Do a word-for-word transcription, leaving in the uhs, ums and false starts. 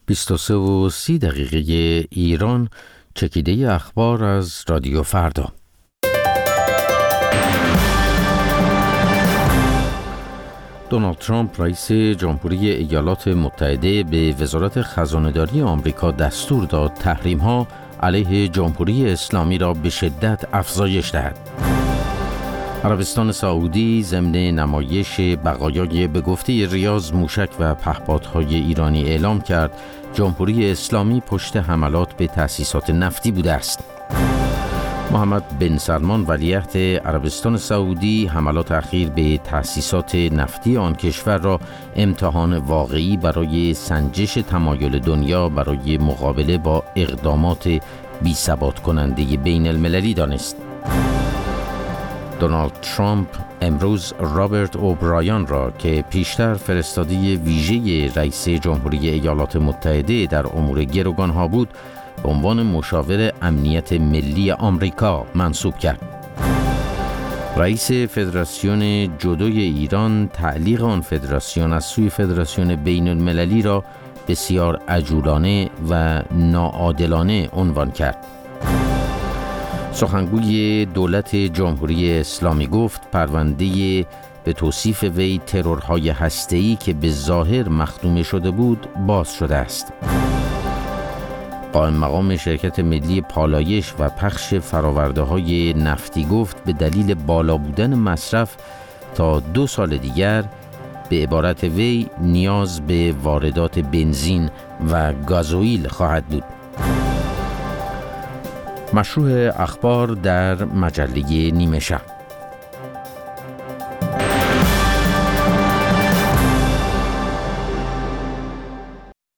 بیست و سه و سی دقیقه ایران، چکیده اخبار از رادیو فردا. دونالد ترامپ رئیس جمهوری ایالات متحده به وزارت خزانه‌داری آمریکا دستور داد تحریم‌ها علیه جمهوری اسلامی را به شدت افزایش دهد. عربستان سعودی ضمن نمایش بقایای به گفته ریاض موشک و پهپادهای ایرانی اعلام کرد جمهوری اسلامی پشت حملات به تأسیسات نفتی بوده است. محمد بن سلمان ولیعهد عربستان سعودی حملات اخیر به تأسیسات نفتی آن کشور را امتحان واقعی برای سنجش تمایل دنیا برای مقابله با اقدامات بی‌ثبات کننده بین المللی دانست. دونالد ترامپ امروز رابرت اوبرایان را که پیشتر فرستاده ویژه رئیس جمهوری ایالات متحده در امور گروگانها بود، به عنوان مشاور امنیت ملی آمریکا منصوب کرد. رئیس فدراسیون جودوی ایران تعلیق آن فدراسیون از سوی فدراسیون بین المللی را بسیار عجولانه و ناعادلانه عنوان کرد. سخنگوی دولت جمهوری اسلامی گفت پرونده به توصیف وی ترورهای هسته‌ای که به ظاهر مختومه شده بود باز شده است. قائم مقام شرکت ملی پالایش و پخش فرآورده‌های نفتی گفت به دلیل بالا بودن مصرف تا دو سال دیگر به عبارت وی نیاز به واردات بنزین و گازوئیل خواهد بود. مشروع اخبار در مجله نیمه شب.